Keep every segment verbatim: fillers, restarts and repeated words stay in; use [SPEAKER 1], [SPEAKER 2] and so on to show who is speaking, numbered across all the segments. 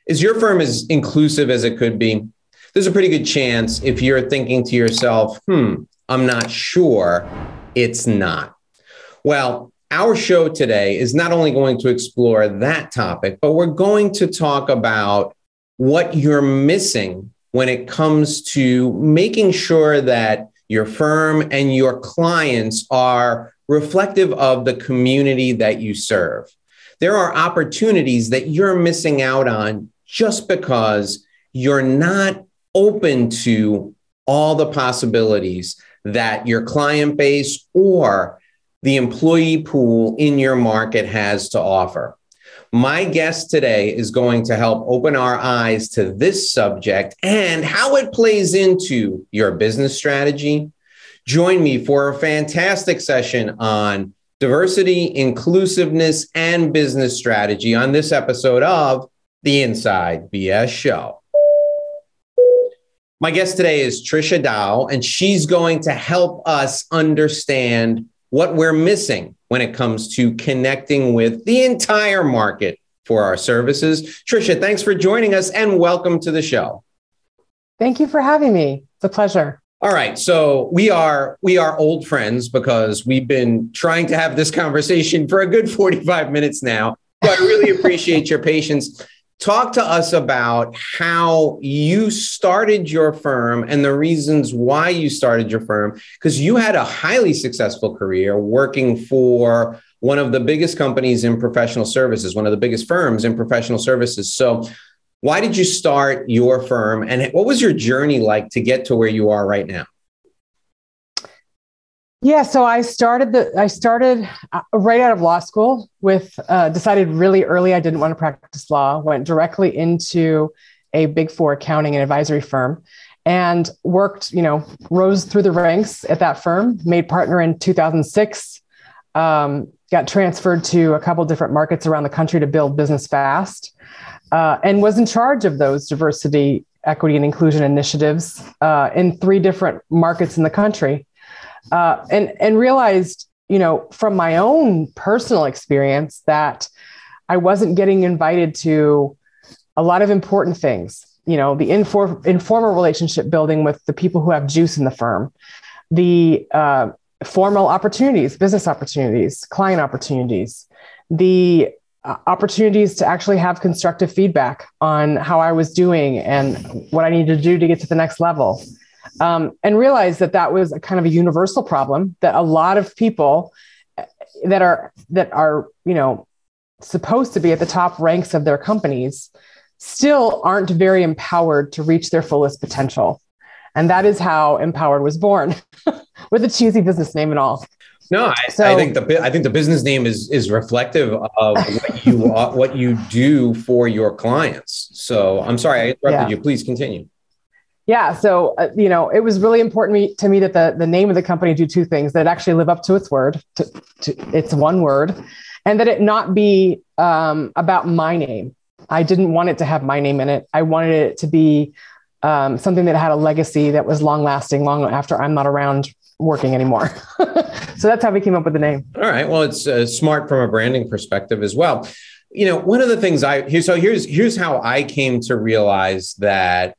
[SPEAKER 1] Is your firm as inclusive as it could be? There's a pretty good chance if you're thinking to yourself, hmm, I'm not sure, it's not. Well, our show today is not only going to explore that topic, but we're going to talk about what you're missing when it comes to making sure that your firm and your clients are reflective of the community that you serve. There are opportunities that you're missing out on just because you're not open to all the possibilities that your client base or the employee pool in your market has to offer. My guest today is going to help open our eyes to this subject and how it plays into your business strategy. Join me for a fantastic session on diversity, inclusiveness, and business strategy on this episode of The Inside B S Show. My guest today is Trisha Dow, and she's going to help us understand what we're missing when it comes to connecting with the entire market for our services. Trisha, thanks for joining us and welcome to the show.
[SPEAKER 2] Thank you for having me. It's a pleasure.
[SPEAKER 1] All right. So we are we are old friends because we've been trying to have this conversation for a good forty-five minutes now. So I really appreciate your patience. Talk to us about how you started your firm and the reasons why you started your firm, because you had a highly successful career working for one of the biggest companies in professional services, one of the biggest firms in professional services. So why did you start your firm and what was your journey like to get to where you are right now?
[SPEAKER 2] Yeah, so I started the I started right out of law school with uh, decided really early I didn't want to practice law, went directly into a Big Four accounting and advisory firm and worked, you know, rose through the ranks at that firm, made partner in two thousand six, um, got transferred to a couple different markets around the country to build business fast, uh, and was in charge of those diversity, equity, and inclusion initiatives uh, in three different markets in the country. Uh, and, and realized, you know, from my own personal experience that I wasn't getting invited to a lot of important things, you know, the infor- informal relationship building with the people who have juice in the firm, the uh, formal opportunities, business opportunities, client opportunities, the uh, opportunities to actually have constructive feedback on how I was doing and what I needed to do to get to the next level. Um, and realized that that was a kind of a universal problem that a lot of people that are that are, you know, supposed to be at the top ranks of their companies still aren't very empowered to reach their fullest potential. And that is how Empowered was born, with a cheesy business name and all.
[SPEAKER 1] No, I, so, I think the I think the business name is is reflective of what you what you do for your clients. So I'm sorry I interrupted yeah. you. Please continue.
[SPEAKER 2] Yeah. So, uh, you know, it was really important me, to me that the, the name of the company do two things, that it actually live up to its word, to, to its one word, and that it not be um, about my name. I didn't want it to have my name in it. I wanted it to be um, something that had a legacy that was long lasting, long after I'm not around working anymore. So that's how we came up with the name.
[SPEAKER 1] All right. Well, it's uh, smart from a branding perspective as well. You know, one of the things I here, so here's here's how I came to realize that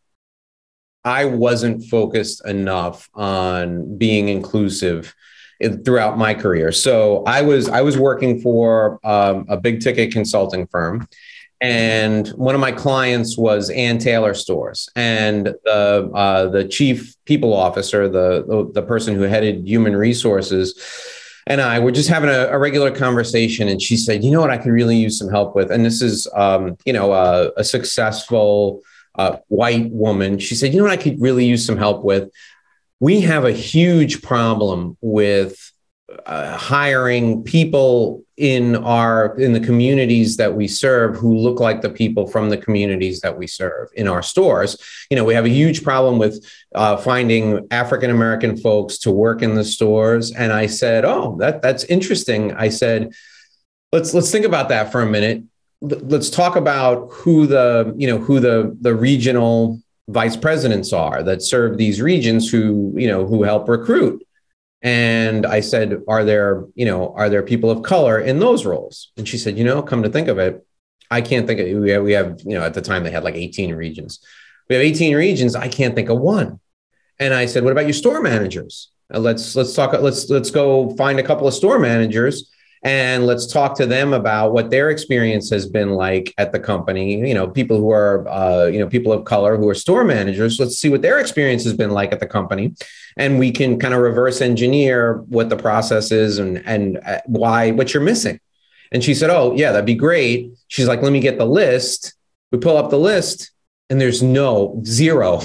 [SPEAKER 1] I wasn't focused enough on being inclusive throughout my career. So I was I was working for um, a big ticket consulting firm, and one of my clients was Ann Taylor Stores, and the uh, the chief people officer, the, the the person who headed human resources, and I were just having a, a regular conversation, and she said, "You know what? I could really use some help with," and this is um, you know a, a successful Uh, white woman. She said, you know what I could really use some help with? We have a huge problem with uh, hiring people in our in the communities that we serve who look like the people from the communities that we serve in our stores. You know, we have a huge problem with uh, finding African-American folks to work in the stores. And I said, oh, that that's interesting. I said, let's let's think about that for a minute. Let's talk about who the, you know, who the, the regional vice presidents are that serve these regions who, you know, who help recruit. And I said, are there, you know, are there people of color in those roles? And she said, you know, come to think of it, I can't think of, we have, we have, you know, at the time they had like eighteen regions. We have eighteen regions. I can't think of one. And I said, what about your store managers? Uh, let's, let's talk, let's, let's go find a couple of store managers and let's talk to them about what their experience has been like at the company. You know, people who are, uh, you know, people of color who are store managers. Let's see what their experience has been like at the company. And we can kind of reverse engineer what the process is and, and uh, why, what you're missing. And she said, oh, yeah, that'd be great. She's like, let me get the list. We pull up the list and there's no, zero,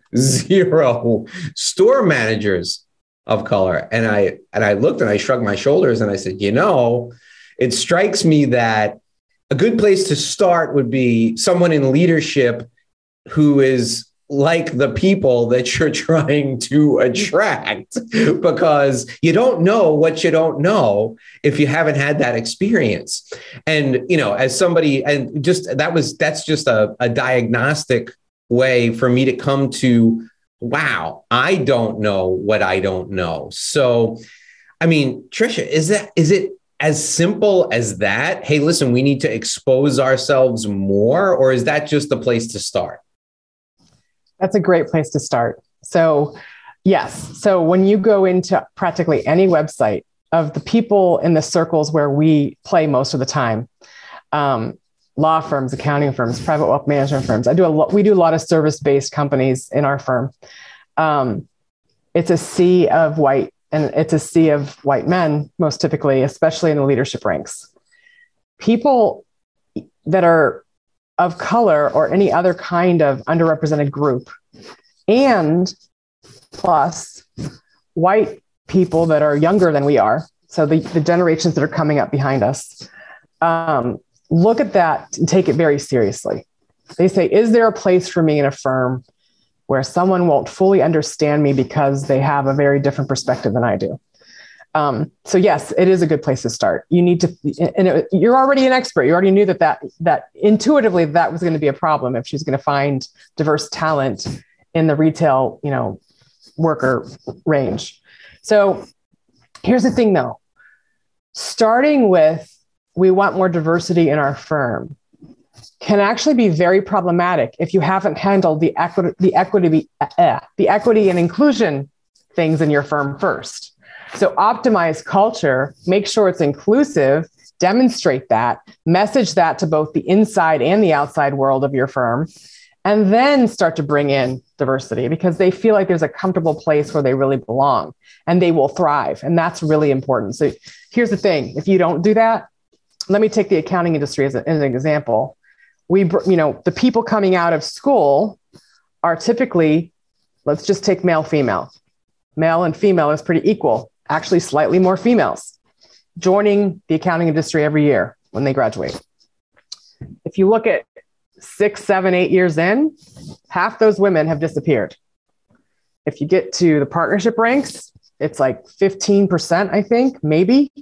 [SPEAKER 1] zero store managers of color. And I, and I looked and I shrugged my shoulders and I said, you know, it strikes me that a good place to start would be someone in leadership who is like the people that you're trying to attract, because you don't know what you don't know if you haven't had that experience. And, you know, as somebody, and just that was, that's just a, a diagnostic way for me to come to, wow, I don't know what I don't know. So, I mean, Tricia, is that, is it as simple as that? Hey, listen, we need to expose ourselves more, or is that just the place to start?
[SPEAKER 2] That's a great place to start. So yes. So when you go into practically any website of the people in the circles where we play most of the time, um, law firms, accounting firms, private wealth management firms. I do a lot. We do a lot of service-based companies in our firm. Um, it's a sea of white, and it's a sea of white men, most typically, especially in the leadership ranks. People that are of color or any other kind of underrepresented group, and plus white people that are younger than we are. So the, the generations that are coming up behind us, um, look at that and take it very seriously. They say, is there a place for me in a firm where someone won't fully understand me because they have a very different perspective than I do? Um, so yes, it is a good place to start. You need to, and it, you're already an expert. You already knew that, that, that intuitively that was going to be a problem if she's going to find diverse talent in the retail, you know, worker range. So here's the thing though, starting with, we want more diversity in our firm can actually be very problematic if you haven't handled the equity, the equity, uh, the equity and inclusion things in your firm first. So optimize culture, make sure it's inclusive, demonstrate that, message that to both the inside and the outside world of your firm, and then start to bring in diversity because they feel like there's a comfortable place where they really belong and they will thrive. And that's really important. So here's the thing. If you don't do that, let me take the accounting industry as, a, as an example. We, you know, the people coming out of school are typically, let's just take male, female. Male and female is pretty equal. Actually, slightly more females joining the accounting industry every year when they graduate. If you look at six, seven, eight years in, half those women have disappeared. If you get to the partnership ranks, it's like fifteen percent, I think, maybe,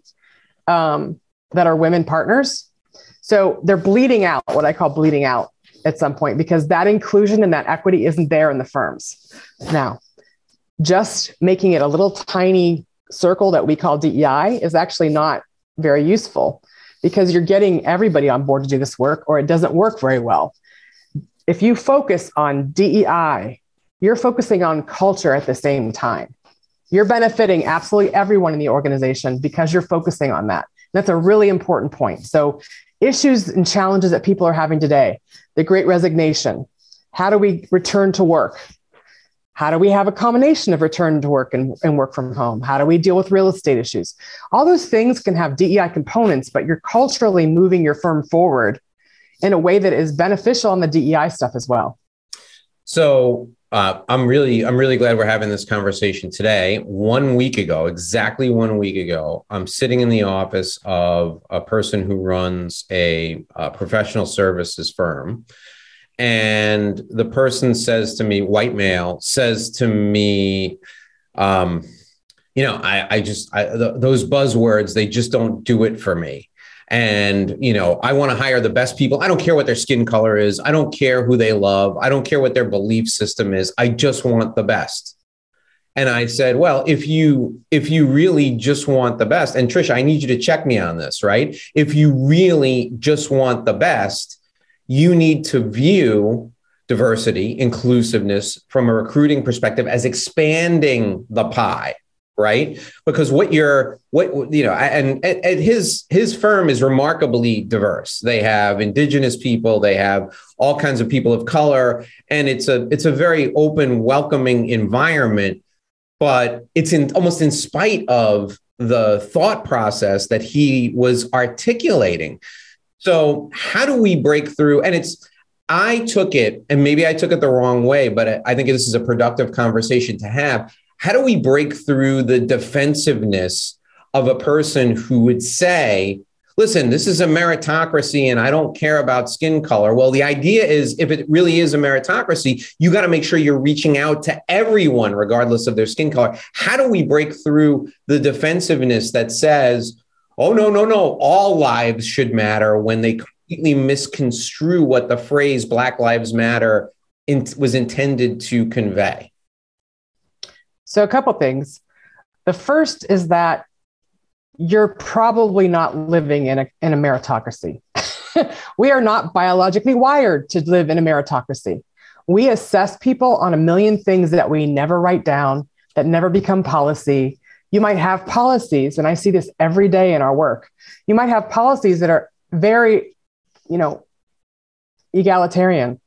[SPEAKER 2] um, that are women partners. So they're bleeding out, what I call bleeding out at some point, because that inclusion and that equity isn't there in the firms. Now, just making it a little tiny circle that we call D E I is actually not very useful because you're getting everybody on board to do this work, or it doesn't work very well. If you focus on D E I, you're focusing on culture at the same time. You're benefiting absolutely everyone in the organization because you're focusing on that. That's a really important point. So issues and challenges that people are having today, the Great Resignation, how do we return to work? How do we have a combination of return to work and, and work from home? How do we deal with real estate issues? All those things can have D E I components, but you're culturally moving your firm forward in a way that is beneficial on the D E I stuff as well.
[SPEAKER 1] So uh, I'm really, I'm really glad we're having this conversation today. One week ago, exactly one week ago, I'm sitting in the office of a person who runs a, a professional services firm. And the person says to me, white male, says to me, um, you know, I, I just, I, th- those buzzwords, they just don't do it for me. And, you know, I want to hire the best people. I don't care what their skin color is. I don't care who they love. I don't care what their belief system is. I just want the best. And I said, well, if you if you really just want the best, and Trisha, I need you to check me on this, right? If you really just want the best, you need to view diversity, inclusiveness from a recruiting perspective as expanding the pie, right? Because what you're, what, you know, and, and his, his firm is remarkably diverse. They have indigenous people, they have all kinds of people of color, and it's a, it's a very open, welcoming environment, but it's in almost in spite of the thought process that he was articulating. So how do we break through? And it's, I took it, and maybe I took it the wrong way, but I think this is a productive conversation to have. How do we break through the defensiveness of a person who would say, listen, this is a meritocracy and I don't care about skin color? Well, the idea is if it really is a meritocracy, you got to make sure you're reaching out to everyone, regardless of their skin color. How do we break through the defensiveness that says, oh, no, no, no, all lives should matter, when they completely misconstrue what the phrase Black Lives Matter in, was intended to convey?
[SPEAKER 2] So a couple things. The first is that you're probably not living in a, in a meritocracy. We are not biologically wired to live in a meritocracy. We assess people on a million things that we never write down, that never become policy. You might have policies, and I see this every day in our work. You might have policies that are very, you know, egalitarian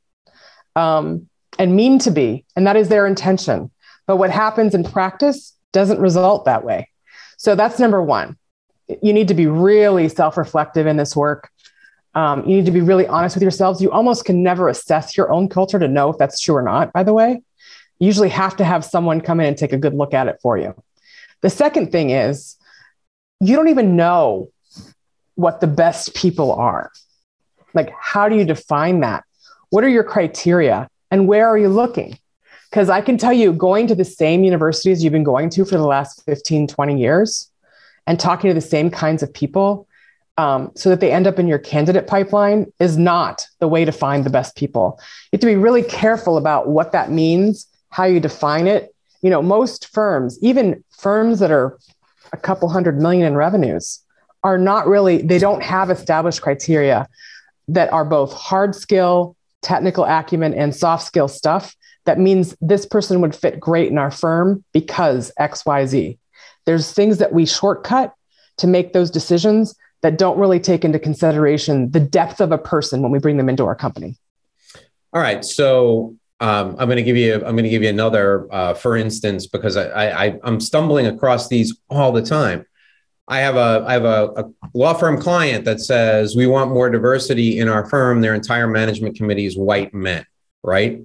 [SPEAKER 2] um, and mean to be, and that is their intention. But what happens in practice doesn't result that way. So that's number one. You need to be really self-reflective in this work. Um, you need to be really honest with yourselves. You almost can never assess your own culture to know if that's true or not, by the way. You usually have to have someone come in and take a good look at it for you. The second thing is, you don't even know what the best people are. Like, how do you define that? What are your criteria? And where are you looking? Because I can tell you, going to the same universities you've been going to for the last fifteen, twenty years and talking to the same kinds of people um, so that they end up in your candidate pipeline is not the way to find the best people. You have to be really careful about what that means, how you define it. You know, most firms, even firms that are a couple hundred million in revenues, are not really, they don't have established criteria that are both hard skill, technical acumen, and soft skill stuff. That means this person would fit great in our firm because X, Y, Z. There's things that we shortcut to make those decisions that don't really take into consideration the depth of a person when we bring them into our company. All
[SPEAKER 1] right. So um, I'm going to give you, I'm going to give you another, uh, for instance, because I, I, I'm stumbling across these all the time. I have a, I have a, a law firm client that says, we want more diversity in our firm. Their entire management committee is white men, right?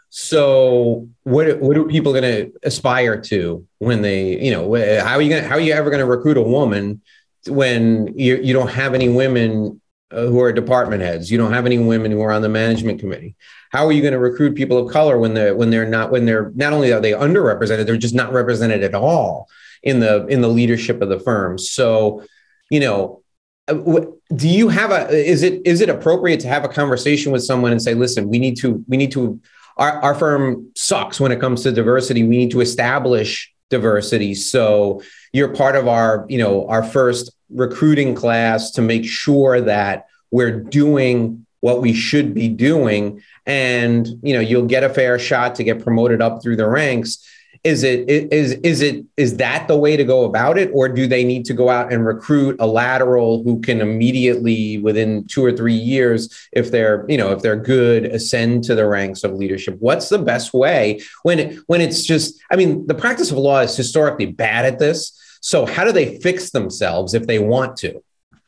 [SPEAKER 1] So what, what are people going to aspire to when they, you know, how are you going to, how are you ever going to recruit a woman when you, you don't have any women uh, who are department heads? You don't have any women who are on the management committee. How are you going to recruit people of color when they're, when they're not, when they're not only are they underrepresented, they're just not represented at all in the, in the leadership of the firm? So, you know, do you have a, is it, is it appropriate to have a conversation with someone and say, listen, we need to, we need to, Our, our firm sucks when it comes to diversity. We need to establish diversity. So you're part of our, you know, our first recruiting class to make sure that we're doing what we should be doing. And, you know, you'll get a fair shot to get promoted up through the ranks. Is it, is, is it, is that the way to go about it? Or do they need to go out and recruit a lateral who can immediately, within two or three years, if they're, you know, if they're good, ascend to the ranks of leadership? What's the best way when, it, when it's just, I mean, the practice of law is historically bad at this. So how do they fix themselves if they want to?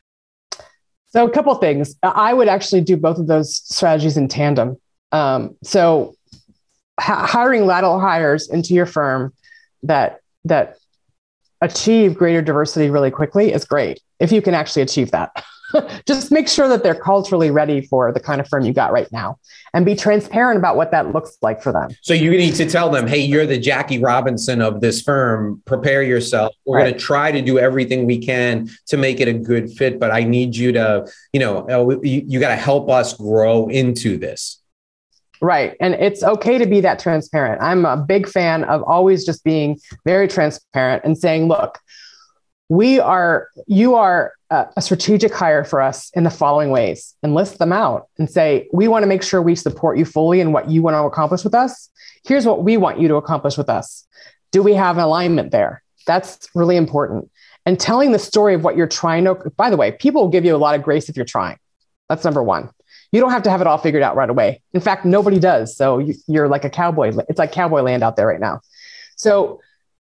[SPEAKER 2] So a couple of things. I would actually do both of those strategies in tandem. Um, so hiring lateral hires into your firm that that achieve greater diversity really quickly is great, if you can actually achieve that. Just make sure that they're culturally ready for the kind of firm you got right now, and be transparent about what that looks like for them.
[SPEAKER 1] So you need to tell them, hey, you're the Jackie Robinson of this firm. Prepare yourself. We're right. going to try to do everything we can to make it a good fit, but I need you to, you know, you, you got to help us grow into this.
[SPEAKER 2] Right. And it's okay to be that transparent. I'm a big fan of always just being very transparent and saying, look, we are, you are a, a strategic hire for us in the following ways, and list them out and say, we want to make sure we support you fully in what you want to accomplish with us. Here's what we want you to accomplish with us. Do we have an alignment there? That's really important. And telling the story of what you're trying to, by the way, people will give you a lot of grace if you're trying. That's number one. You don't have to have it all figured out right away. In fact, nobody does. So you, you're like a cowboy. It's like cowboy land out there right now. So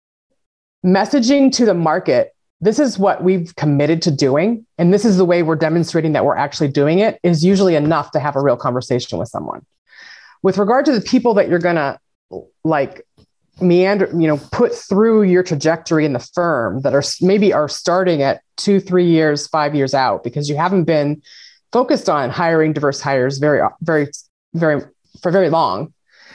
[SPEAKER 2] messaging to the market, this is what we've committed to doing, and this is the way we're demonstrating that we're actually doing it, is usually enough to have a real conversation with someone. With regard to the people that you're going to like meander, you know, put through your trajectory in the firm that are maybe are starting at two, three years, five years out, because you haven't been focused on hiring diverse hires very, very, very, for very long.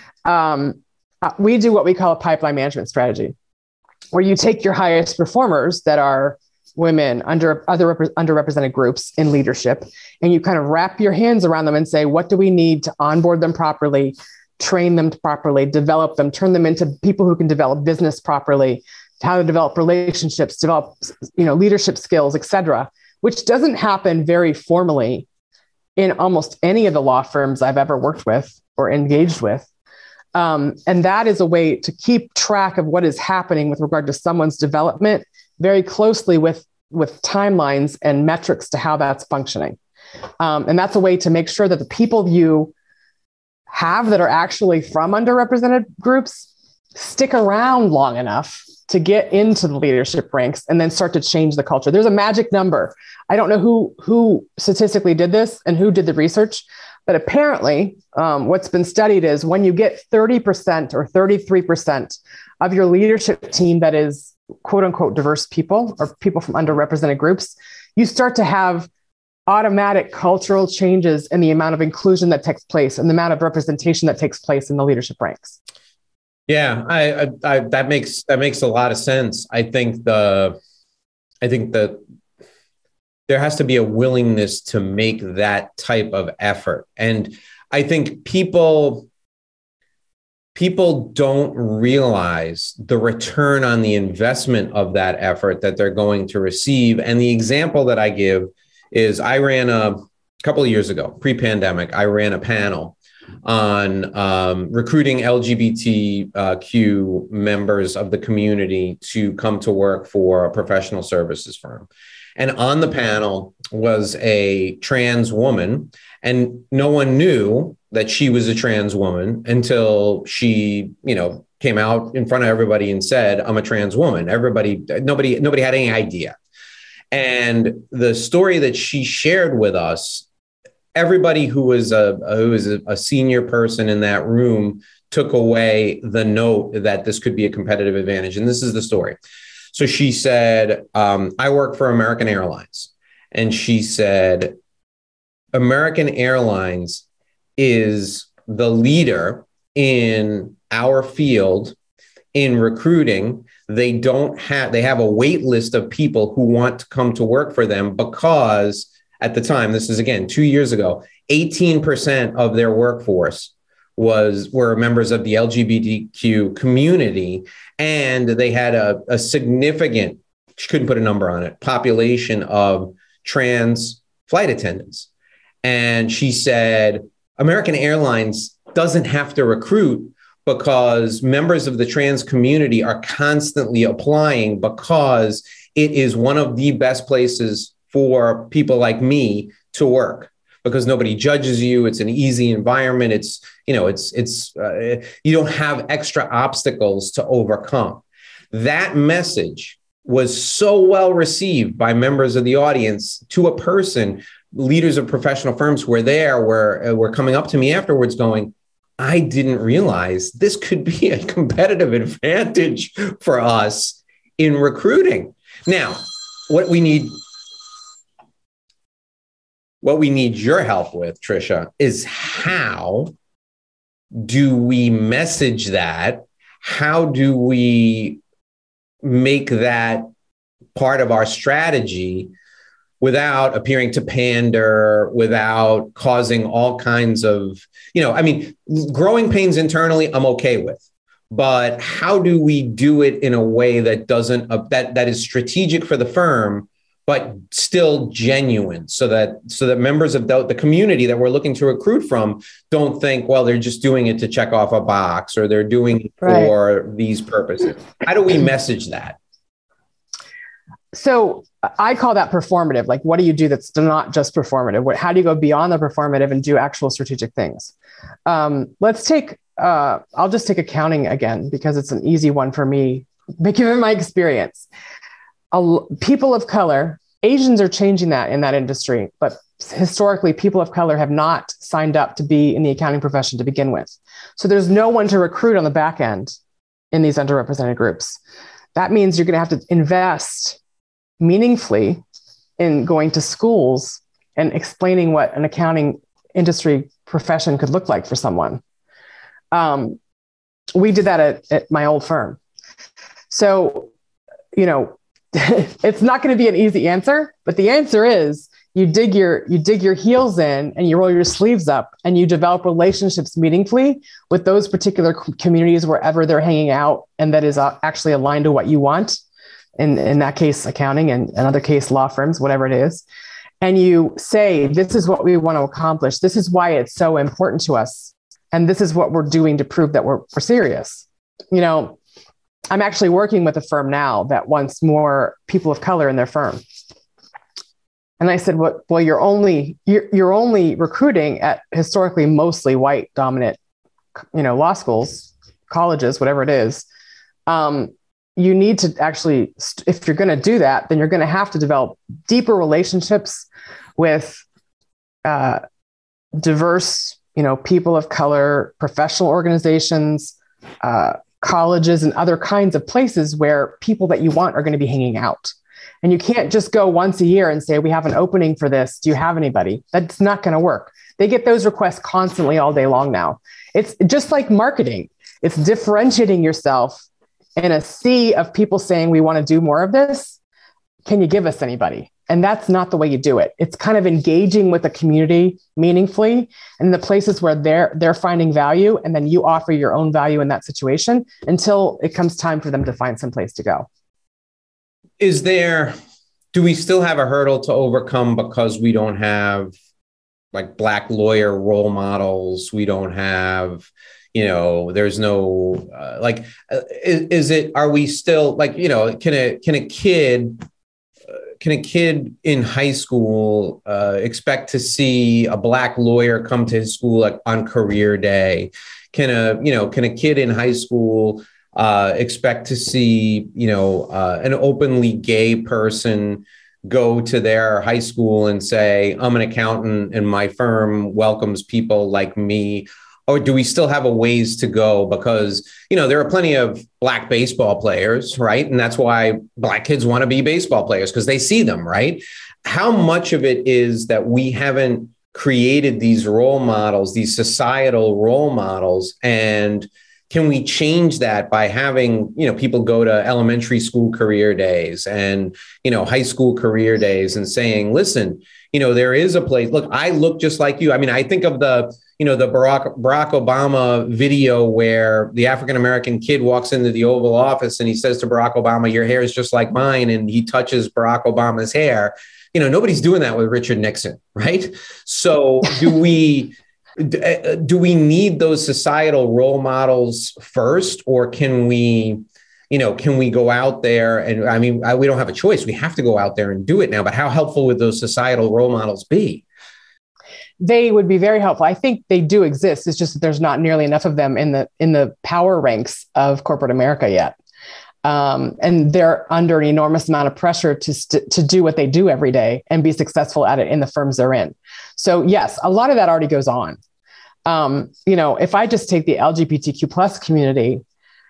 [SPEAKER 2] Um, we do what we call a pipeline management strategy, where you take your highest performers that are women, under other underrepresented groups in leadership, and you kind of wrap your hands around them and say, what do we need to onboard them properly, train them properly, develop them, turn them into people who can develop business properly, how to develop relationships, develop, you know, leadership skills, et cetera, which doesn't happen very formally in almost any of the law firms I've ever worked with or engaged with. Um, and that is a way to keep track of what is happening with regard to someone's development very closely with, with timelines and metrics to how that's functioning. Um, and that's a way to make sure that the people you have that are actually from underrepresented groups stick around long enough to get into the leadership ranks and then start to change the culture. There's a magic number. I don't know who, who statistically did this and who did the research, but apparently um, what's been studied is when you get thirty percent or thirty-three percent of your leadership team that is quote unquote diverse people or people from underrepresented groups, you start to have automatic cultural changes in the amount of inclusion that takes place and the amount of representation that takes place in the leadership ranks.
[SPEAKER 1] Yeah, I, I, I that makes that makes a lot of sense. I think the, I think that there has to be a willingness to make that type of effort, and I think people people don't realize the return on the investment of that effort that they're going to receive. And the example that I give is I ran a, a couple of years ago, pre-pandemic, I ran a panel on um, recruiting L G B T Q members of the community to come to work for a professional services firm. And on the panel was a trans woman, and no one knew that she was a trans woman until she, you know, came out in front of everybody and said, I'm a trans woman. Everybody, nobody, nobody had any idea. And the story that she shared with us, everybody who was a who was a, a senior person in that room took away the note that this could be a competitive advantage. And this is the story. So she said, um, I work for American Airlines. And she said, American Airlines is the leader in our field in recruiting. They don't have, they have a wait list of people who want to come to work for them because at the time, this is again, two years ago, eighteen percent of their workforce was were members of the L G B T Q community. And they had a, a significant, she couldn't put a number on it, population of trans flight attendants. And she said, American Airlines doesn't have to recruit because members of the trans community are constantly applying because it is one of the best places for people like me to work because nobody judges you. It's an easy environment. It's, you know, it's, it's, uh, you don't have extra obstacles to overcome. That message was so well received by members of the audience to a person. Leaders of professional firms who were there were, uh, were coming up to me afterwards going, I didn't realize this could be a competitive advantage for us in recruiting. Now, what we need, what we need your help with, Tricia, is how do we message that? How do we make that part of our strategy without appearing to pander, without causing all kinds of, you know, I mean, growing pains internally, I'm okay with. But how do we do it in a way that doesn't, uh, that that is strategic for the firm, but still genuine, so that so that members of the, the community that we're looking to recruit from don't think, well, they're just doing it to check off a box, or they're doing it
[SPEAKER 2] right.
[SPEAKER 1] for these purposes. How do we message that?
[SPEAKER 2] So I call that performative. Like, what do you do that's not just performative? What, how do you go beyond the performative and do actual strategic things? Um, let's take, uh, I'll just take accounting again, because it's an easy one for me, given my experience. A, people of color, Asians are changing that in that industry, but historically, people of color have not signed up to be in the accounting profession to begin with. So there's no one to recruit on the back end in these underrepresented groups. That means you're going to have to invest meaningfully in going to schools and explaining what an accounting industry profession could look like for someone. Um, we did that at, at my old firm. So, you know, it's not going to be an easy answer, but the answer is you dig your, you dig your heels in and you roll your sleeves up and you develop relationships meaningfully with those particular communities wherever they're hanging out. And that is actually aligned to what you want. In, in that case, accounting, and another case, law firms, whatever it is. And you say, this is what we want to accomplish. This is why it's so important to us. And this is what we're doing to prove that we're, we're serious. You know, I'm actually working with a firm now that wants more people of color in their firm. And I said, well, well you're only, you're, you're only recruiting at historically mostly white dominant, you know, law schools, colleges, whatever it is. Um, You need to actually, if you're going to do that, then you're going to have to develop deeper relationships with uh, diverse, you know, people of color, professional organizations, uh, colleges, and other kinds of places where people that you want are going to be hanging out. And you can't just go once a year and say, we have an opening for this. Do you have anybody? That's not going to work. They get those requests constantly all day long now. It's just like marketing. It's differentiating yourself in a sea of people saying, we want to do more of this. Can you give us anybody? And that's not the way you do it. It's kind of engaging with the community meaningfully and the places where they're, they're finding value. And then you offer your own value in that situation until it comes time for them to find some place to go.
[SPEAKER 1] Is there, do we still have a hurdle to overcome because we don't have like Black lawyer role models? We don't have, you know, there's no, uh, like, uh, is, is it, are we still like, you know, can a, can a kid, uh, can a kid in high school uh, expect to see a Black lawyer come to his school like on career day? Can a, you know, can a kid in high school uh, expect to see, you know, uh, an openly gay person go to their high school and say, I'm an accountant and my firm welcomes people like me? Or do we still have a ways to go? Because, you know, there are plenty of Black baseball players, right? And that's why Black kids want to be baseball players, because they see them, right? How much of it is that we haven't created these role models, these societal role models? And can we change that by having, you know, people go to elementary school career days and, you know, high school career days and saying, listen, you know, there is a place. Look, I look just like you. I mean, I think of the, you know, the Barack, Barack Obama video where the African-American kid walks into the Oval Office and he says to Barack Obama, your hair is just like mine. And he touches Barack Obama's hair. You know, nobody's doing that with Richard Nixon, right? So do we... Do we need those societal role models first, or can we, you know, can we go out there and, I mean, I, we don't have a choice. We have to go out there and do it now, but how helpful would those societal role models be?
[SPEAKER 2] They would be very helpful. I think they do exist. It's just that there's not nearly enough of them in the, in the power ranks of corporate America yet. Um, and they're under an enormous amount of pressure to, st- to do what they do every day and be successful at it in the firms they're in. So yes, a lot of that already goes on. Um, you know, if I just take the L G B T Q plus community,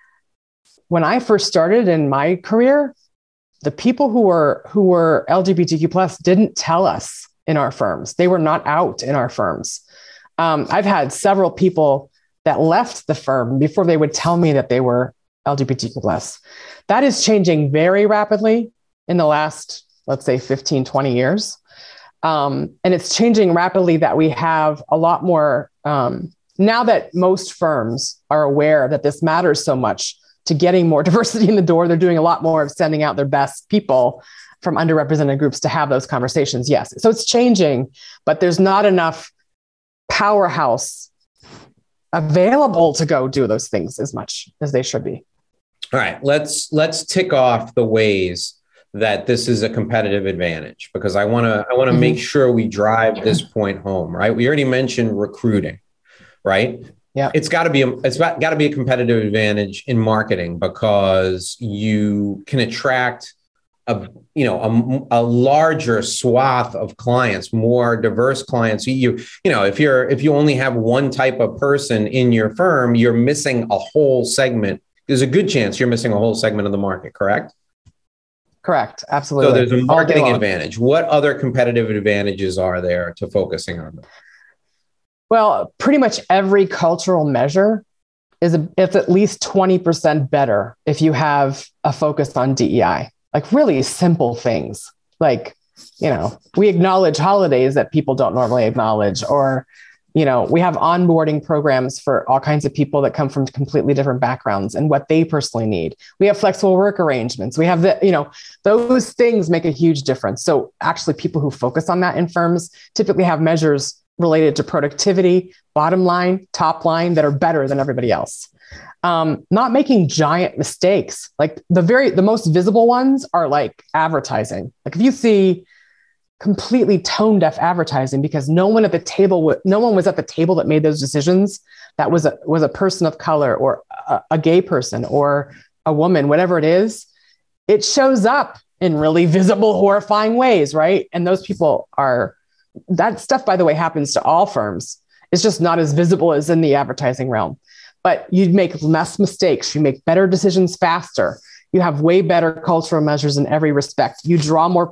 [SPEAKER 2] when I first started in my career, the people who were who were L G B T Q plus didn't tell us in our firms. They were not out in our firms. Um, I've had several people that left the firm before they would tell me that they were L G B T Q plus. That is changing very rapidly in the last, let's say, fifteen, twenty years. Um, and it's changing rapidly that we have a lot more, um, now that most firms are aware that this matters so much to getting more diversity in the door, they're doing a lot more of sending out their best people from underrepresented groups to have those conversations. Yes. So it's changing, but there's not enough powerhouse available to go do those things as much as they should be.
[SPEAKER 1] All right, let's let's tick off the ways that this is a competitive advantage, because I want to I want to mm-hmm. make sure we drive this point home, right? We already mentioned recruiting, right?
[SPEAKER 2] Yeah.
[SPEAKER 1] It's got to be a, it's got to be a competitive advantage in marketing, because you can attract a, you know, a, a larger swath of clients, more diverse clients. You, you know, if you're, if you only have one type of person in your firm, you're missing a whole segment. There's a good chance you're missing a whole segment of the market, correct?
[SPEAKER 2] Correct. Absolutely.
[SPEAKER 1] So there's a marketing advantage. What other competitive advantages are there to focusing on them?
[SPEAKER 2] Well, pretty much every cultural measure is a, it's at least twenty percent better if you have a focus on D E I. Like really simple things, like, you know, we acknowledge holidays that people don't normally acknowledge, or, you know, we have onboarding programs for all kinds of people that come from completely different backgrounds and what they personally need. We have flexible work arrangements. We have the, you know, those things make a huge difference. So actually people who focus on that in firms typically have measures related to productivity, bottom line, top line that are better than everybody else. Um, not making giant mistakes. Like the very, the most visible ones are like advertising. Like if you see completely tone deaf advertising because no one at the table, no one was at the table that made those decisions. That was a, was a person of color or a, a gay person or a woman, whatever it is, it shows up in really visible, horrifying ways. Right. And those people are, that stuff, by the way, happens to all firms. It's just not as visible as in the advertising realm. But you make less mistakes. You make better decisions faster. You have way better cultural measures in every respect. You draw more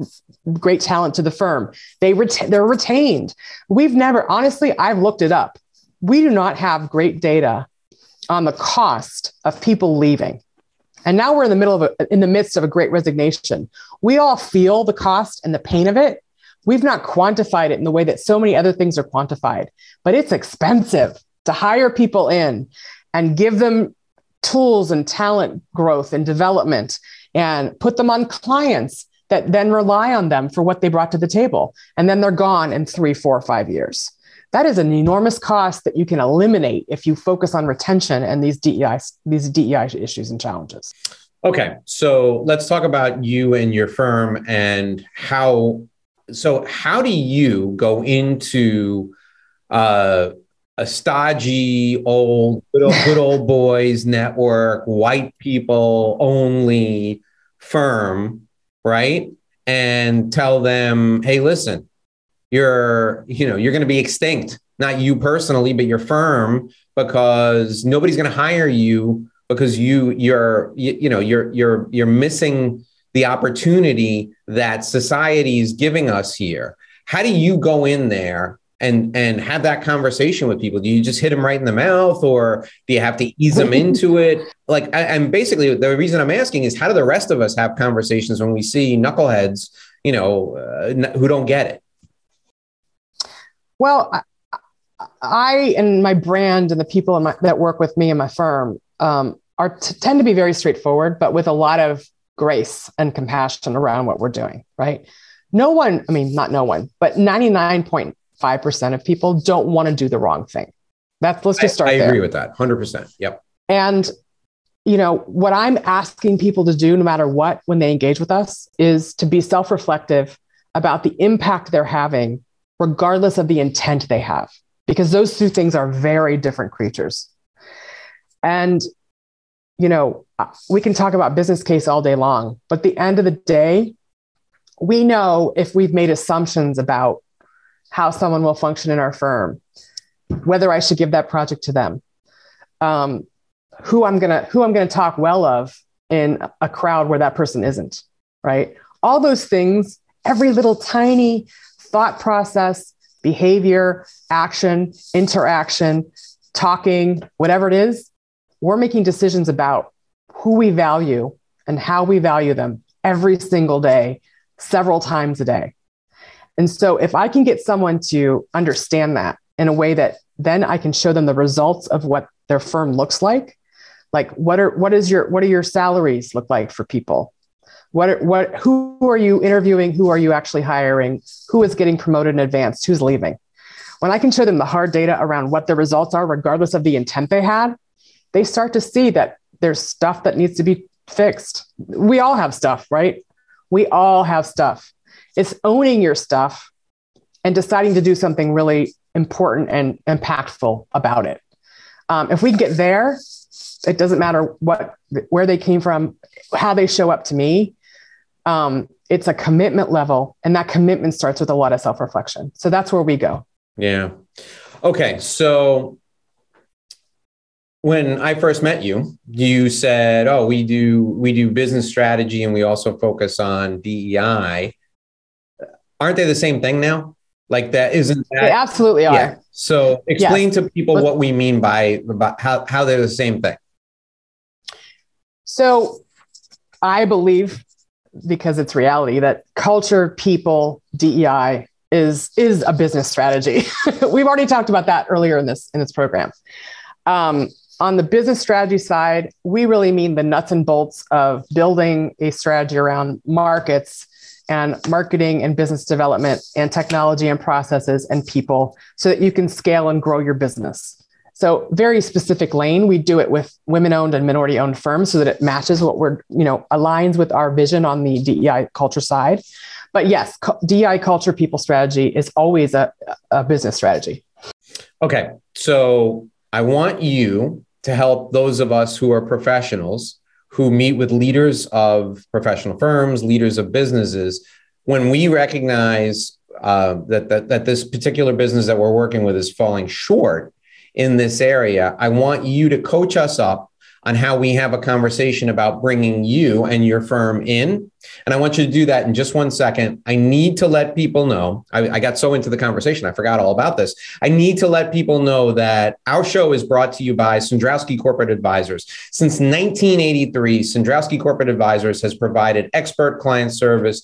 [SPEAKER 2] great talent to the firm. They ret- they're retained. We've never, honestly, I've looked it up. We do not have great data on the cost of people leaving. And now we're in the middle of a, in the midst of a great resignation. We all feel the cost and the pain of it. We've not quantified it in the way that so many other things are quantified, but it's expensive to hire people in and give them tools and talent growth and development and put them on clients that then rely on them for what they brought to the table. And then they're gone in three, four, five years. That is an enormous cost that you can eliminate if you focus on retention and these D E I, these D E I issues and challenges.
[SPEAKER 1] Okay. So let's talk about you and your firm and how, so how do you go into, uh, a stodgy old, good old, good old boys network, white people only firm, right? And tell them, hey, listen, you're, you know, you're going to be extinct, not you personally, but your firm, because nobody's going to hire you because you, you're, you, you know, you're, you're, you're missing the opportunity that society is giving us here. How do you go in there and and have that conversation with people? Do you just hit them right in the mouth, or do you have to ease them into it? Like, I, and basically the reason I'm asking is, how do the rest of us have conversations when we see knuckleheads, you know, uh, who don't get it?
[SPEAKER 2] Well, I, I and my brand and the people in my, that work with me and my firm um, are t- tend to be very straightforward, but with a lot of grace and compassion around what we're doing. Right? No one, I mean, not no one, but ninety-nine point five percent of people don't want to do the wrong thing. That's, let's just start
[SPEAKER 1] I, I
[SPEAKER 2] there.
[SPEAKER 1] agree with that. one hundred percent. Yep.
[SPEAKER 2] And, you know, what I'm asking people to do, no matter what, when they engage with us, is to be self-reflective about the impact they're having, regardless of the intent they have, because those two things are very different creatures. And, you know, we can talk about business case all day long, but at the end of the day, we know if we've made assumptions about how someone will function in our firm, whether I should give that project to them, um, who I'm gonna who I'm gonna talk well of in a crowd where that person isn't, right? All those things, every little tiny thought process, behavior, action, interaction, talking, whatever it is, we're making decisions about who we value and how we value them every single day, several times a day. And so if I can get someone to understand that in a way that then I can show them the results of what their firm looks like, like what are what is your what are your salaries look like for people? What are, what who are you interviewing? Who are you actually hiring? Who is getting promoted in advance? Who's leaving? When I can show them the hard data around what the results are, regardless of the intent they had, they start to see that there's stuff that needs to be fixed. We all have stuff, right? We all have stuff. It's owning your stuff and deciding to do something really important and impactful about it. Um, if we can get there, it doesn't matter what, where they came from, how they show up to me. Um, it's a commitment level, and that commitment starts with a lot of self-reflection. So that's where we go.
[SPEAKER 1] Yeah. Okay. So when I first met you, you said, "Oh, we do we do business strategy, and we also focus on D E I." Aren't they the same thing now? Like that isn't that?
[SPEAKER 2] They absolutely are.
[SPEAKER 1] Yeah. So explain
[SPEAKER 2] Yes.
[SPEAKER 1] to people what we mean by, by how how they're the same thing.
[SPEAKER 2] So I believe, because it's reality, that culture, people, D E I is is a business strategy. We've already talked about that earlier in this in this program. Um, on the business strategy side, we really mean the nuts and bolts of building a strategy around markets and marketing and business development and technology and processes and people so that you can scale and grow your business. So very specific lane. We do it with women-owned and minority-owned firms so that it matches what we're, you know, aligns with our vision on the D E I culture side. But yes, D E I culture people strategy is always a, a business strategy.
[SPEAKER 1] Okay. So I want you to help those of us who are professionals who meet with leaders of professional firms, leaders of businesses, when we recognize uh, that, that, that this particular business that we're working with is falling short in this area, I want you to coach us up on how we have a conversation about bringing you and your firm in. And I want you to do that in just one second. I need to let people know, I, I got so into the conversation, I forgot all about this. I need to let people know that our show is brought to you by Cendrowski Corporate Advisors. Since nineteen eighty-three, Cendrowski Corporate Advisors has provided expert client service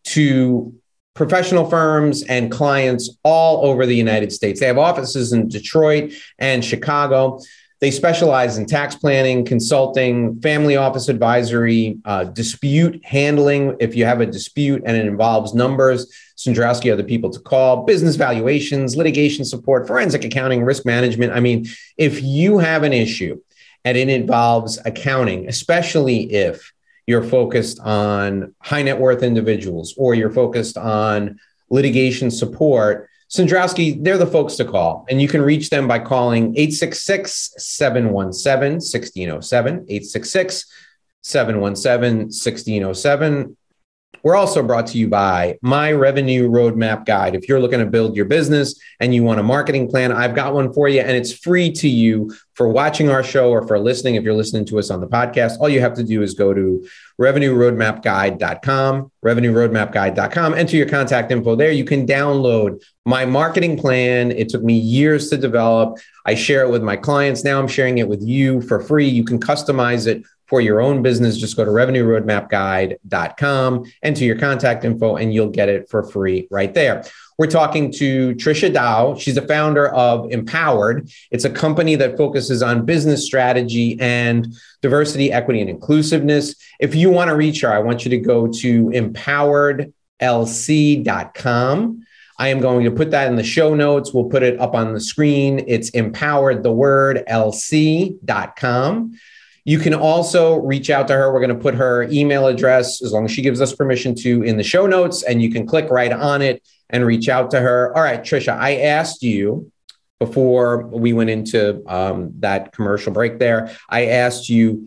[SPEAKER 1] to professional firms and clients all over the United States. They have offices in Detroit and Chicago. They specialize in tax planning, consulting, family office advisory, uh, dispute handling. If you have a dispute and it involves numbers, Cendrowski are the people to call. Business valuations, litigation support, forensic accounting, risk management. I mean, if you have an issue and it involves accounting, especially if you're focused on high net worth individuals or you're focused on litigation support, Cendrowski, they're the folks to call. And you can reach them by calling eight six six, seven one seven, one six zero seven, eight six six, seven one seven, one six zero seven. We're also brought to you by My Revenue Roadmap Guide. If you're looking to build your business and you want a marketing plan, I've got one for you, and it's free to you for watching our show or for listening. If you're listening to us on the podcast, all you have to do is go to revenue roadmap guide dot com, revenue roadmap guide dot com, enter your contact info there. You can download my marketing plan. It took me years to develop. I share it with my clients. Now I'm sharing it with you for free. You can customize it for your own business. Just go to revenue roadmap guide dot com, enter your contact info, and you'll get it for free right there. We're talking to Trisha Dow. She's the founder of Empowered. It's a company that focuses on business strategy and diversity, equity, and inclusiveness. If you want to reach her, I want you to go to empowered l c dot com. I am going to put that in the show notes. We'll put it up on the screen. It's empowered, the word, l c dot com. You can also reach out to her. We're going to put her email address, as long as she gives us permission to, in the show notes, and you can click right on it and reach out to her. All right, Trisha, I asked you before we went into um, that commercial break there, I asked you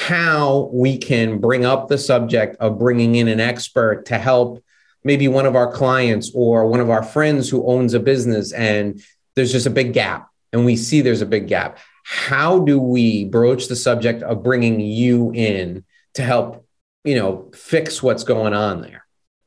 [SPEAKER 1] how we can bring up the subject of bringing in an expert to help maybe one of our clients or one of our friends who owns a business, and there's just a big gap, and we see there's a big gap. How do we broach the subject of bringing you in to help, you know, fix what's going on there?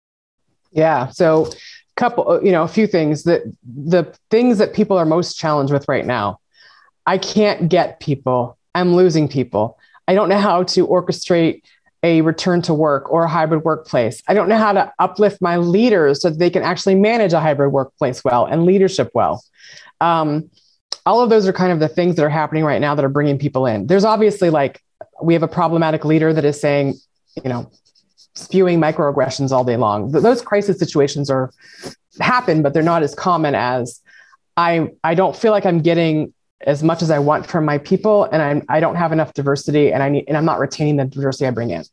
[SPEAKER 2] Yeah. So a couple, you know, a few things that the things that people are most challenged with right now. I can't get people. I'm losing people. I don't know how to orchestrate a return to work or a hybrid workplace. I don't know how to uplift my leaders so that they can actually manage a hybrid workplace well and leadership well. Um, all of those are kind of the things that are happening right now that are bringing people in. There's obviously like, we have a problematic leader that is saying, you know, spewing microaggressions all day long. Those crisis situations are happen, but they're not as common as I, I don't feel like I'm getting as much as I want from my people, and I'm, I don't have enough diversity, and I need, and I'm not retaining the diversity I bring in.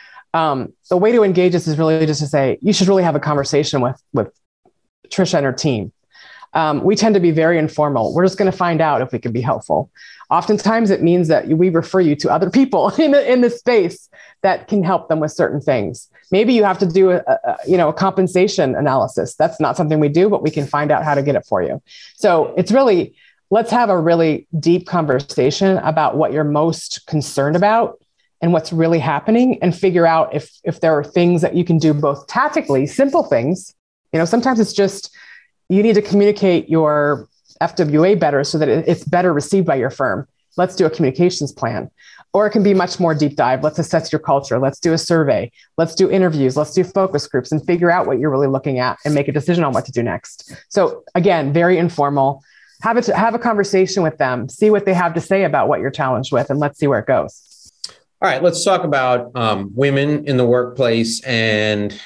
[SPEAKER 2] Um, the way to engage this is really just to say, you should really have a conversation with, with Trisha and her team. Um, we tend to be very informal. We're just going to find out if we can be helpful. Oftentimes it means that we refer you to other people in the, in the space that can help them with certain things. Maybe you have to do a, a, you know, a compensation analysis. That's not something we do, but we can find out how to get it for you. So it's really, let's have a really deep conversation about what you're most concerned about and what's really happening, and figure out if, if there are things that you can do both tactically, simple things. You know, sometimes it's just, you need to communicate your F W A better so that it's better received by your firm. Let's do a communications plan. Or it can be much more deep dive. Let's assess your culture. Let's do a survey. Let's do interviews. Let's do focus groups and figure out what you're really looking at and make a decision on what to do next. So again, very informal. Have it, have a conversation with them, see what they have to say about what you're challenged with, and let's see where it goes.
[SPEAKER 1] All right, let's talk about um, women in the workplace and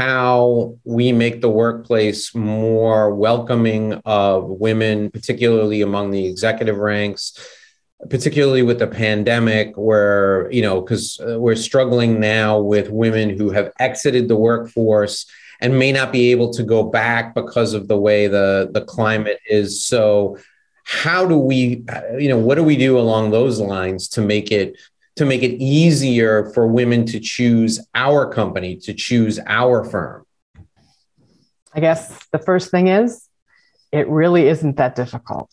[SPEAKER 1] how we make the workplace more welcoming of women, particularly among the executive ranks, particularly with the pandemic, where, you know, because we're struggling now with women who have exited the workforce and may not be able to go back because of the way the, the climate is. So how do we, you know, what do we do along those lines to make it to make it easier for women to choose our company, to choose our firm?
[SPEAKER 2] I guess the first thing is, it really isn't that difficult.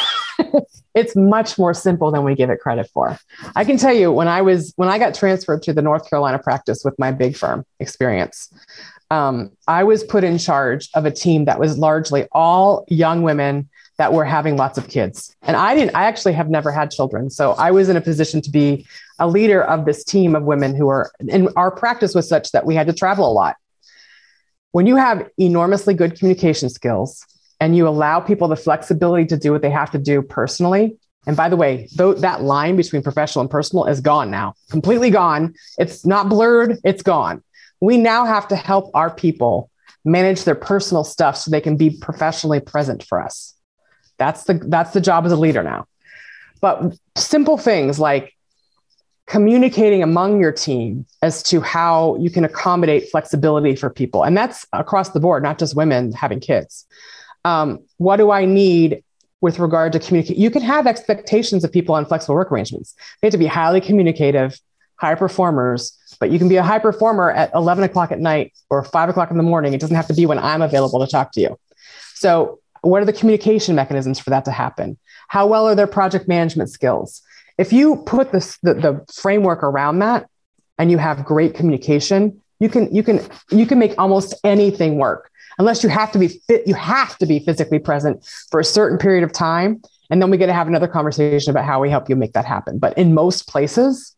[SPEAKER 2] It's much more simple than we give it credit for. I can tell you, when I was, when I got transferred to the North Carolina practice with my big firm experience, um, I was put in charge of a team that was largely all young women that were having lots of kids. And I didn't, I actually have never had children. So I was in a position to be a leader of this team of women who were, and our practice was such that we had to travel a lot. When you have enormously good communication skills and you allow people the flexibility to do what they have to do personally, and by the way, though, that line between professional and personal is gone now, completely gone. It's not blurred, it's gone. We now have to help our people manage their personal stuff so they can be professionally present for us. That's the, that's the job as a leader now. But simple things like communicating among your team as to how you can accommodate flexibility for people. And that's across the board, not just women having kids. Um, what do I need with regard to communicate? You can have expectations of people on flexible work arrangements. They have to be highly communicative, high performers, but you can be a high performer at eleven o'clock at night or five o'clock in the morning. It doesn't have to be when I'm available to talk to you. So what are the communication mechanisms for that to happen? How well are their project management skills? If you put this, the, the framework around that and you have great communication, you can, you can, you can make almost anything work, unless you have to be fit. You have to be physically present for a certain period of time. And then we get to have another conversation about how we help you make that happen. But in most places,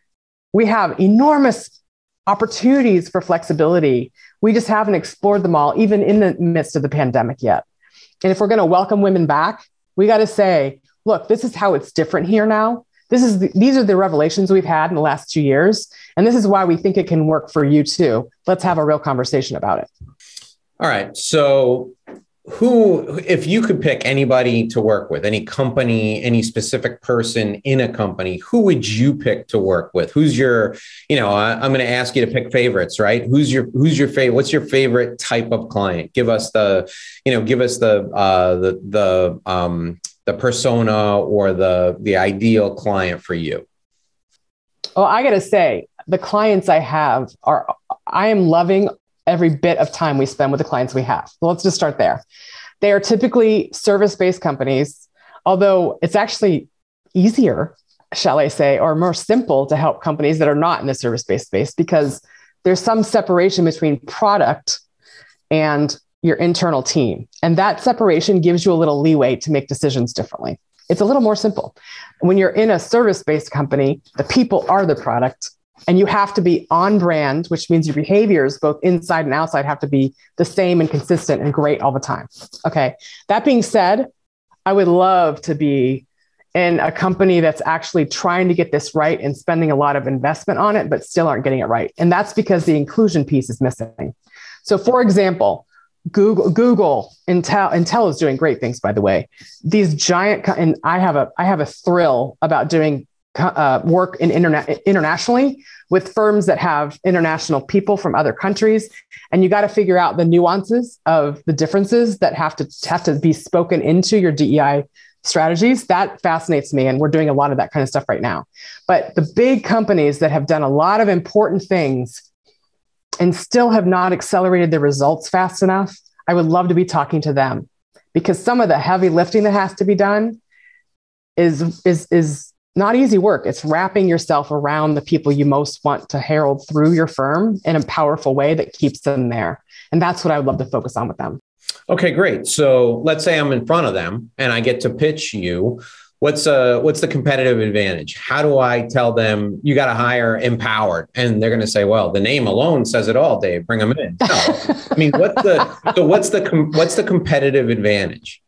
[SPEAKER 2] we have enormous opportunities for flexibility. We just haven't explored them all, even in the midst of the pandemic yet. And if we're going to welcome women back, we got to say, look, this is how it's different here now. This is the, these are the revelations we've had in the last two years. And this is why we think it can work for you too. Let's have a real conversation about it.
[SPEAKER 1] All right. So who, if you could pick anybody to work with, any company, any specific person in a company, who would you pick to work with? Who's your, you know, I, I'm going to ask you to pick favorites, right? Who's your, who's your favorite? What's your favorite type of client? Give us the, you know, give us the, uh, the, the, um, the persona or the, the ideal client for you.
[SPEAKER 2] Well, I got to say, the clients I have are, I am loving every bit of time we spend with the clients we have. So let's just start there. They are typically service-based companies, although it's actually easier, shall I say, or more simple to help companies that are not in the service-based space, because there's some separation between product and your internal team. And that separation gives you a little leeway to make decisions differently. It's a little more simple. When you're in a service-based company, the people are the product And you have to be on brand, which means your behaviors, both inside and outside, have to be the same and consistent and great all the time. Okay. That being said, I would love to be in a company that's actually trying to get this right and spending a lot of investment on it, but still aren't getting it right. And that's because the inclusion piece is missing. So for example, Google, Google, Intel, Intel is doing great things, by the way. These giant, and I have a, I have a thrill about doing uh, work in internet internationally with firms that have international people from other countries. And you got to figure out the nuances of the differences that have to have to be spoken into your D E I strategies. That fascinates me. And we're doing a lot of that kind of stuff right now. But the big companies that have done a lot of important things and still have not accelerated their results fast enough, I would love to be talking to them, because some of the heavy lifting that has to be done is, is, is not easy work. It's wrapping yourself around the people you most want to herald through your firm in a powerful way that keeps them there. And that's what I would love to focus on with them.
[SPEAKER 1] Okay, great. So let's say I'm in front of them and I get to pitch you. What's uh what's the competitive advantage? How do I tell them you got to hire Empowered? And they're going to say, well, the name alone says it all, Dave. Bring them in. No. I mean, what's the so what's the com- what's the competitive advantage?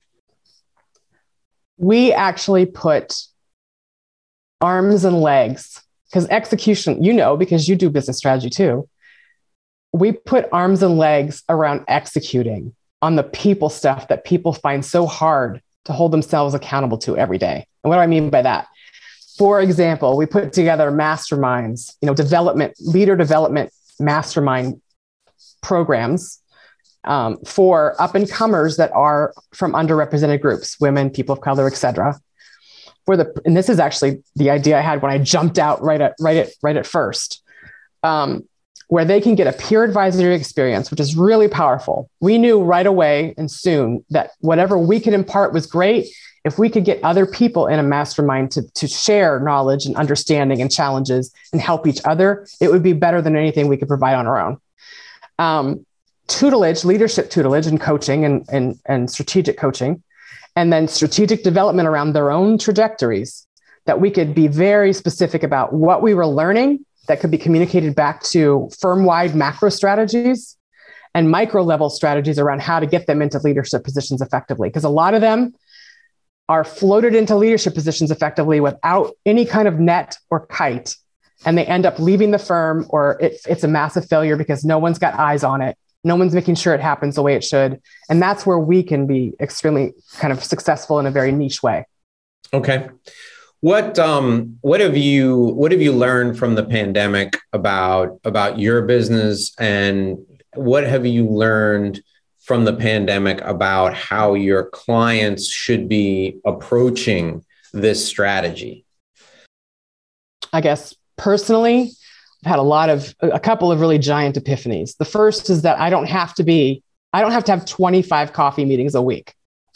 [SPEAKER 2] We actually put arms and legs, because execution, you know, because you do business strategy too. We put arms and legs around executing on the people stuff that people find so hard to hold themselves accountable to every day. And what do I mean by that? For example, we put together masterminds, you know, development, leader development mastermind programs um, for up and comers that are from underrepresented groups, women, people of color, et cetera. For the, and this is actually the idea I had when I jumped out right at, right at, right at first. Um, where they can get a peer advisory experience, which is really powerful. We knew right away and soon that whatever we could impart was great. If we could get other people in a mastermind to, to share knowledge and understanding and challenges and help each other, it would be better than anything we could provide on our own. Um, tutelage, leadership tutelage and coaching and, and, and strategic coaching, and then strategic development around their own trajectories, that we could be very specific about what we were learning that could be communicated back to firm-wide macro strategies and micro-level strategies around how to get them into leadership positions effectively. Because a lot of them are floated into leadership positions effectively without any kind of net or kite. And they end up leaving the firm, or it, it's a massive failure because no one's got eyes on it. No one's making sure it happens the way it should. And that's where we can be extremely kind of successful in a very niche way.
[SPEAKER 1] Okay. What um what have you what have you learned from the pandemic about about your business, and what have you learned from the pandemic about how your clients should be approaching this strategy?
[SPEAKER 2] I guess personally, I've had a lot of a couple of really giant epiphanies. The first is that I don't have to be I don't have to have twenty-five coffee meetings a week.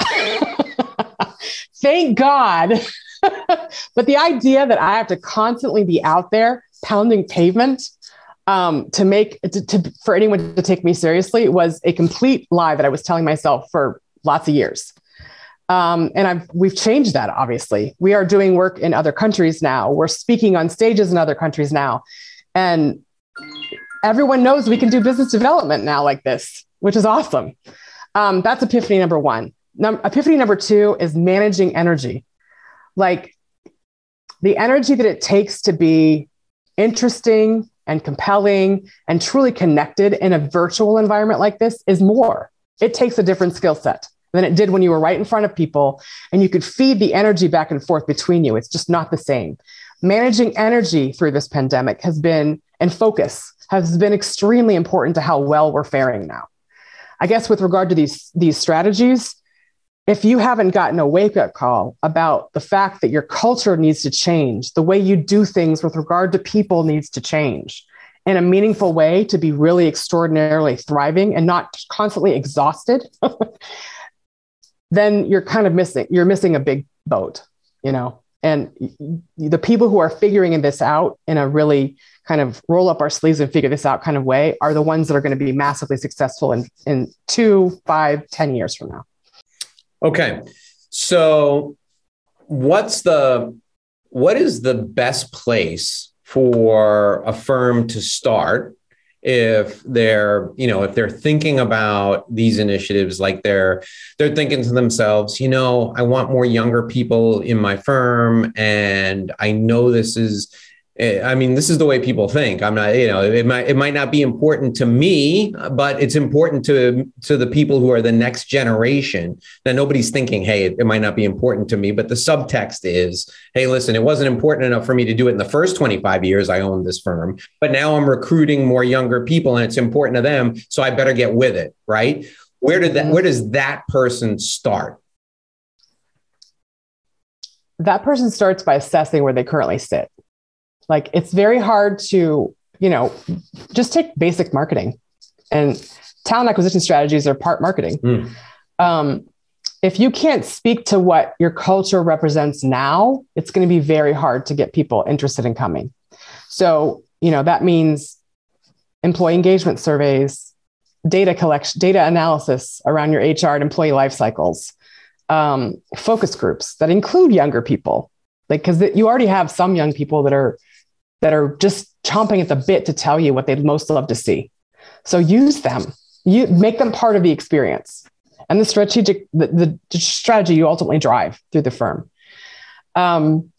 [SPEAKER 2] Thank God. But the idea that I have to constantly be out there pounding pavement um, to make to, to, for anyone to take me seriously was a complete lie that I was telling myself for lots of years. Um, and I've, we've changed that. Obviously, we are doing work in other countries now. We're speaking on stages in other countries now, and everyone knows we can do business development now like this, which is awesome. Um, that's epiphany number one. Num- epiphany number two is managing energy. Like the energy that it takes to be interesting and compelling and truly connected in a virtual environment like this is more. It takes a different skill set than it did when you were right in front of people and you could feed the energy back and forth between you. It's just not the same. Managing energy through this pandemic has been, and focus has been extremely important to how well we're faring now. I guess with regard to these, these strategies, if you haven't gotten a wake-up call about the fact that your culture needs to change, the way you do things with regard to people needs to change in a meaningful way to be really extraordinarily thriving and not constantly exhausted, then you're kind of missing, you're missing a big boat, you know? And the people who are figuring this out in a really kind of roll up our sleeves and figure this out kind of way are the ones that are going to be massively successful in, in two, five, ten years from now.
[SPEAKER 1] Okay. So what's the, what is the best place for a firm to start if they're, you know, if they're thinking about these initiatives, like they're, they're thinking to themselves, you know, I want more younger people in my firm. And I know this is, I mean, this is the way people think. I'm not, you know, it might, it might not be important to me, but it's important to, to the people who are the next generation. Now, nobody's thinking, hey, it, it might not be important to me, but the subtext is, hey, listen, it wasn't important enough for me to do it in the first twenty-five years I owned this firm, but now I'm recruiting more younger people and it's important to them. So I better get with it, right? Where did that, where does that person start?
[SPEAKER 2] That person starts by assessing where they currently sit. Like, it's very hard to, you know, just take basic marketing, and talent acquisition strategies are part marketing. Mm. Um, if you can't speak to what your culture represents now, it's going to be very hard to get people interested in coming. So, you know, that means employee engagement surveys, data collection, data analysis around your H R and employee life cycles, um, focus groups that include younger people, like, because you already have some young people that are that are just chomping at the bit to tell you what they'd most love to see. So use them, you make them part of the experience and the strategic, the, the strategy you ultimately drive through the firm. Um,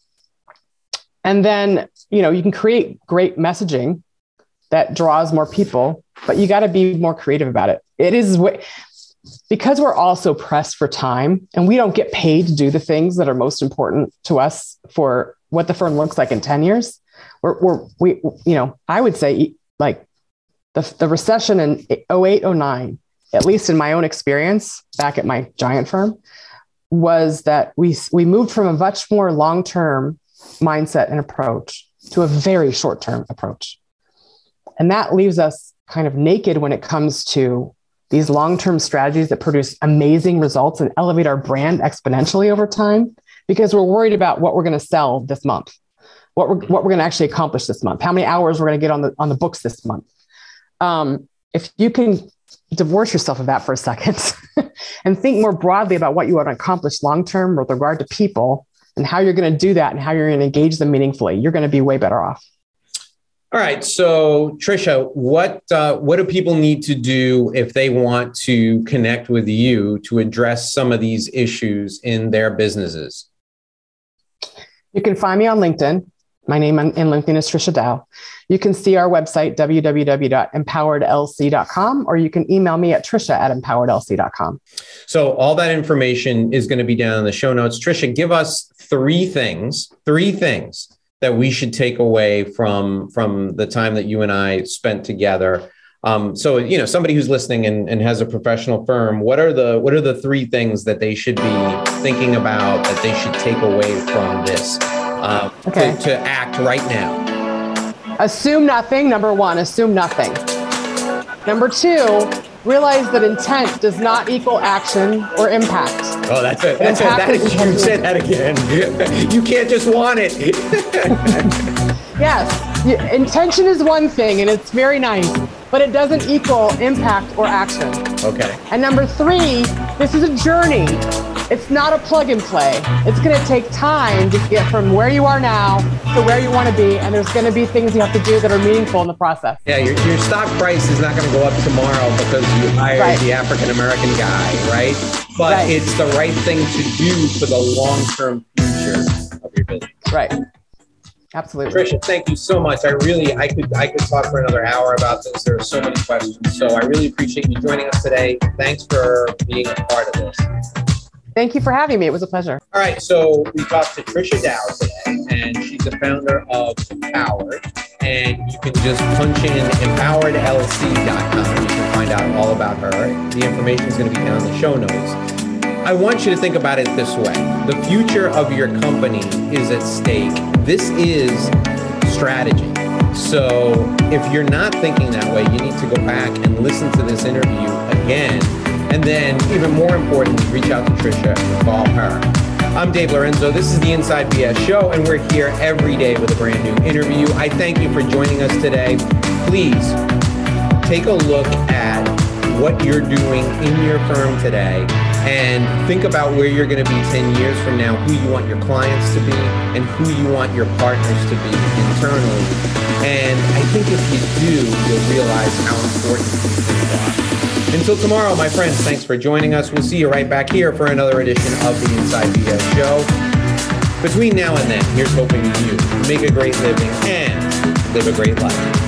[SPEAKER 2] and then, you know, you can create great messaging that draws more people, but you got to be more creative about it. It is way, because we're all so pressed for time and we don't get paid to do the things that are most important to us for what the firm looks like in ten years. We're, we're, we, you know, I would say like the, the recession in oh eight, oh nine, at least in my own experience back at my giant firm, was that we, we moved from a much more long-term mindset and approach to a very short-term approach. And that leaves us kind of naked when it comes to these long-term strategies that produce amazing results and elevate our brand exponentially over time, because we're worried about what we're going to sell this month. What we're, what we're going to actually accomplish this month, how many hours we're going to get on the, on the books this month. Um, if you can divorce yourself of that for a second and think more broadly about what you want to accomplish long-term with regard to people and how you're going to do that and how you're going to engage them meaningfully, you're going to be way better off.
[SPEAKER 1] All right. So Tricia, what, uh, what do people need to do if they want to connect with you to address some of these issues in their businesses?
[SPEAKER 2] You can find me on LinkedIn. My name in LinkedIn is Tricia Dow. You can see our website, w w w dot empowered l c dot com, or you can email me at tricia at empowered l c dot com.
[SPEAKER 1] So all that information is going to be down in the show notes. Tricia, give us three things, three things that we should take away from, from the time that you and I spent together. Um, so, you know, somebody who's listening and, and has a professional firm, what are the, what are the three things that they should be thinking about, that they should take away from this? Um, okay. to, to act right now?
[SPEAKER 2] Assume nothing. Number one, assume nothing. Number two, realize that intent does not equal action or impact.
[SPEAKER 1] Oh, that's it. That's it. That is huge. Say that again. You can't just want it.
[SPEAKER 2] Yes. Intention is one thing and it's very nice, but it doesn't equal impact or action.
[SPEAKER 1] Okay.
[SPEAKER 2] And number three, this is a journey. It's not a plug and play. It's going to take time to get from where you are now to where you want to be. And there's going to be things you have to do that are meaningful in the process.
[SPEAKER 1] Yeah, your, your stock price is not going to go up tomorrow because you hired right. the African-American guy, right? But right. it's the right thing to do for the long-term future of your business.
[SPEAKER 2] Right. Absolutely.
[SPEAKER 1] Tricia, thank you so much. I really, I could, I could talk for another hour about this. There are so many questions. So I really appreciate you joining us today. Thanks for being a part of this.
[SPEAKER 2] Thank you for having me. It was a pleasure.
[SPEAKER 1] All right. So we talked to Tricia Dow today, and she's the founder of Empowered. And you can just punch in empowered l c dot com. You can find out all about her. The information is going to be down in the show notes. I want you to think about it this way. The future of your company is at stake. This is strategy. So if you're not thinking that way, you need to go back and listen to this interview again. And then, even more importantly, reach out to Tricia and call her. I'm Dave Lorenzo. This is the Inside B S Show, and we're here every day with a brand new interview. I thank you for joining us today. Please take a look at what you're doing in your firm today and think about where you're going to be ten years from now, who you want your clients to be and who you want your partners to be internally. And I think if you do, you'll realize how important these things are. Until tomorrow, my friends, thanks for joining us. We'll see you right back here for another edition of the Inside B S Show. Between now and then, here's hoping you make a great living and live a great life.